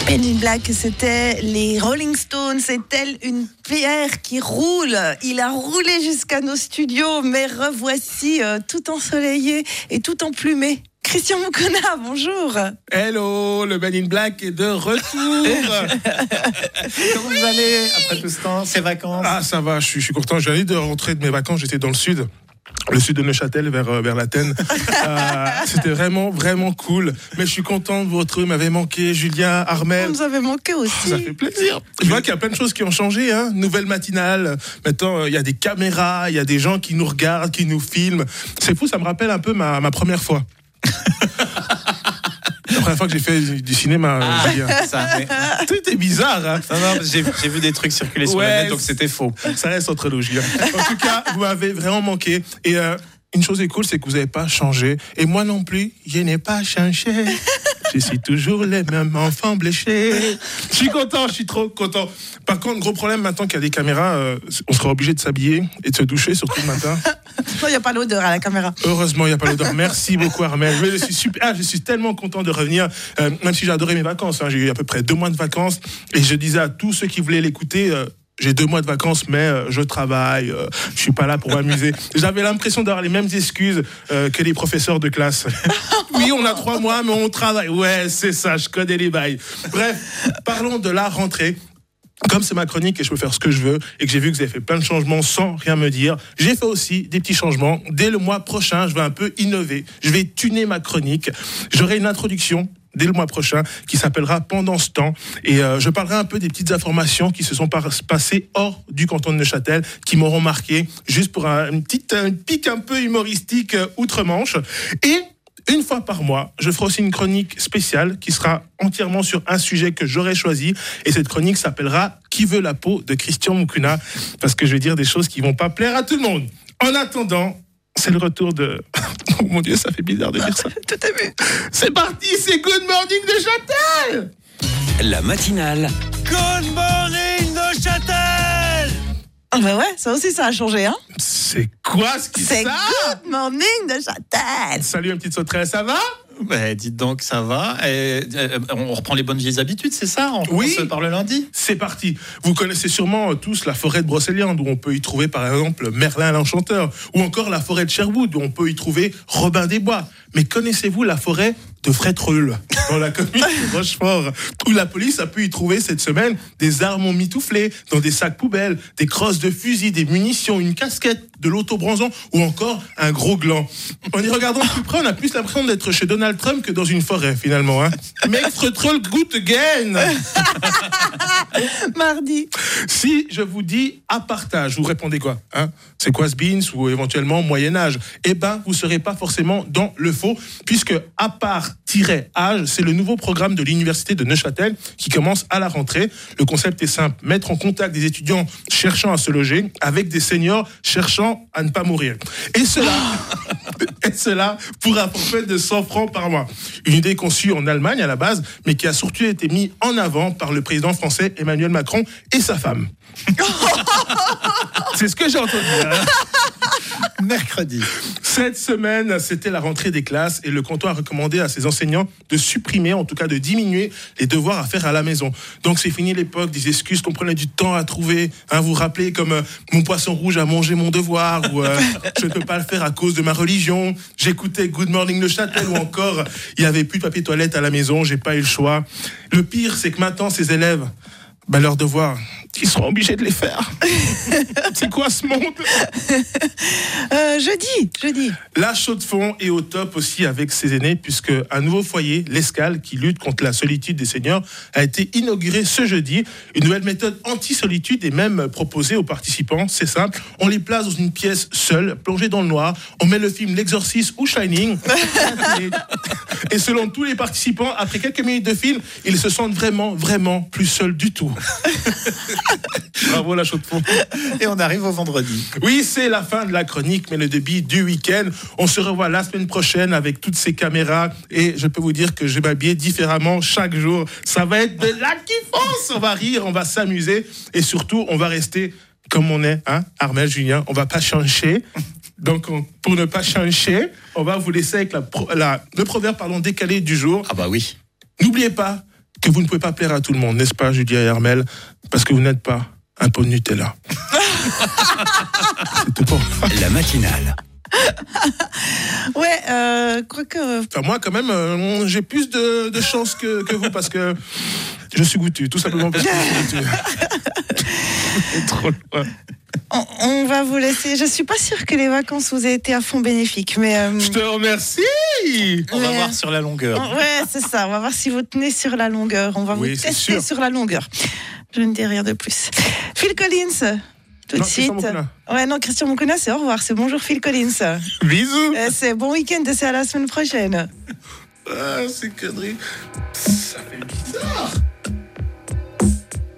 Men in Black, c'était les Rolling Stones, c'est telle une pierre qui roule. Il a roulé jusqu'à nos studios, mais revoici tout ensoleillé et tout emplumé. Christian Moukona, bonjour. Hello, le Men in Black est de retour. Comment vous allez après tout ce temps, ces vacances? Ah, ça va, je suis content. J'allais de rentrer de mes vacances, j'étais dans le sud de Neuchâtel vers l'Athènes. C'était vraiment cool. Mais je suis content de vous retrouver. M'avait manqué Julien, Armel. Vous nous avez manqué aussi. Ça fait plaisir. Je vois qu'il y a plein de choses qui ont changé. Nouvelle matinale. Maintenant, il y a des caméras, il y a des gens qui nous regardent, qui nous filment. C'est fou, ça me rappelle un peu ma première fois. La première fois que j'ai fait du cinéma. C'était bizarre. Non, j'ai vu des trucs circuler sur le net, donc c'était faux. Ça reste entre nous, Julien. En tout cas, vous m'avez vraiment manqué. Et une chose est cool, c'est que vous n'avez pas changé. Et moi non plus, je n'ai pas changé. Je suis toujours les mêmes enfants bléchés. Je suis content, je suis trop content. Par contre, gros problème, maintenant qu'il y a des caméras, on sera obligé de s'habiller et de se doucher, surtout le matin. Non, il n'y a pas l'odeur à la caméra. Heureusement, il n'y a pas l'odeur. Merci beaucoup, Armel. Mais je suis tellement content de revenir, même si j'ai adoré mes vacances. J'ai eu à peu près 2 mois de vacances. Et je disais à tous ceux qui voulaient l'écouter... j'ai 2 mois de vacances, mais je travaille, je suis pas là pour m'amuser. J'avais l'impression d'avoir les mêmes excuses que les professeurs de classe. Oui, on a 3 mois, mais on travaille. Ouais, c'est ça, je connais les bails. Bref, parlons de la rentrée. Comme c'est ma chronique et je peux faire ce que je veux et que j'ai vu que vous avez fait plein de changements sans rien me dire, j'ai fait aussi des petits changements. Dès le mois prochain, je vais un peu innover. Je vais tuner ma chronique. J'aurai une introduction dès le mois prochain, qui s'appellera Pendant ce temps. Et je parlerai un peu des petites informations qui se sont passées hors du canton de Neuchâtel, qui m'auront marqué, juste pour une pique un peu humoristique outre-Manche. Et une fois par mois, je ferai aussi une chronique spéciale qui sera entièrement sur un sujet que j'aurai choisi. Et cette chronique s'appellera « Qui veut la peau ?» de Christian Moukona, parce que je vais dire des choses qui ne vont pas plaire à tout le monde. En attendant, c'est le retour de... Oh mon Dieu, ça fait bizarre de dire ça. Tout est vu. C'est parti, c'est Good Morning Neuchâtel. La matinale. Good morning Neuchâtel. Ah bah ouais, ça aussi, ça a changé, hein. C'est quoi ce qui C'est ça? Good Morning Neuchâtel. Salut, une petite sauterelle, ça va? Dites donc, ça va. On reprend les bonnes vieilles habitudes, c'est ça? On commence par le lundi. C'est parti. Vous connaissez sûrement tous la forêt de Brocéliande, où on peut y trouver par exemple Merlin l'Enchanteur, ou encore la forêt de Sherwood, où on peut y trouver Robin des Bois. Mais connaissez-vous la forêt de Frétreul, dans la commune de Rochefort, où la police a pu y trouver cette semaine des armes mitouflées dans des sacs poubelles, des crosses de fusil, des munitions, une casquette, de l'autobronzant ou encore un gros gland. En y regardant de plus près, on a plus l'impression d'être chez Donald Trump que dans une forêt finalement. Make Frétreul good again. Mardi. Si je vous dis apartage, vous répondez quoi? C'est quoi ce beans ou éventuellement Moyen-Âge? Eh ben, vous ne serez pas forcément dans le faux, puisque apart-âge, c'est le nouveau programme de l'université de Neuchâtel qui commence à la rentrée. Le concept est simple, mettre en contact des étudiants cherchant à se loger avec des seniors cherchant à ne pas mourir. Et cela pour un forfait de 100 francs par mois. Une idée conçue en Allemagne à la base, mais qui a surtout été mise en avant par le président français Emmanuel Macron et sa femme. C'est ce que j'ai entendu. Mercredi. Cette semaine, c'était la rentrée des classes et le canton a recommandé à ses enseignants de supprimer, en tout cas de diminuer les devoirs à faire à la maison. Donc c'est fini l'époque des excuses qu'on prenait du temps à trouver. Vous vous rappelez comme mon poisson rouge a mangé mon devoir ou je ne peux pas le faire à cause de ma religion. J'écoutais Good Morning Neuchâtel ou encore il n'y avait plus de papier toilette à la maison, j'ai pas eu le choix. Le pire, c'est que maintenant ces élèves, leurs devoirs, ils seront obligés de les faire. C'est quoi ce monde? Jeudi. La Chaux-de-Fonds est au top aussi avec ses aînés, puisque un nouveau foyer, l'Escale, qui lutte contre la solitude des seniors, a été inauguré ce jeudi. Une nouvelle méthode anti-solitude est même proposée aux participants. C'est simple, on les place dans une pièce seule, plongée dans le noir. On met le film L'Exorciste ou Shining. Et selon tous les participants, après quelques minutes de film, ils se sentent vraiment plus seuls du tout. Bravo la Chaux-de-Fonds. Et on arrive au vendredi. Oui, c'est la fin de la chronique, mais le début du week-end. On se revoit la semaine prochaine avec toutes ces caméras et je peux vous dire que je vais m'habiller différemment chaque jour. Ça va être de la kiffance. On va rire, on va s'amuser et surtout, on va rester comme on est, Armel, Julien. On va pas changer. Donc, pour ne pas changer, on va vous laisser avec le proverbe décalé du jour. Ah bah oui. N'oubliez pas que vous ne pouvez pas plaire à tout le monde, n'est-ce pas, Julia et Armel? Parce que vous n'êtes pas un pot de Nutella. C'est tout pour moi. La matinale. Ouais, quoique. Enfin, moi, quand même, j'ai plus de chance que vous parce que je suis goûtu, tout simplement parce que je suis goûtu. C'est trop loin. On va vous laisser. Je suis pas sûre que les vacances vous aient été à fond bénéfiques, mais. Je te remercie. On va voir sur la longueur. Ouais, c'est ça. On va voir si vous tenez sur la longueur. On va vous tester sur la longueur. Je ne dis rien de plus. Phil Collins. Tout de suite. Ouais, non, Christian Moukona, c'est au revoir. C'est bonjour Phil Collins. Bisous. C'est bon week-end et c'est à la semaine prochaine. Ah, c'est connerie. Ça fait bizarre.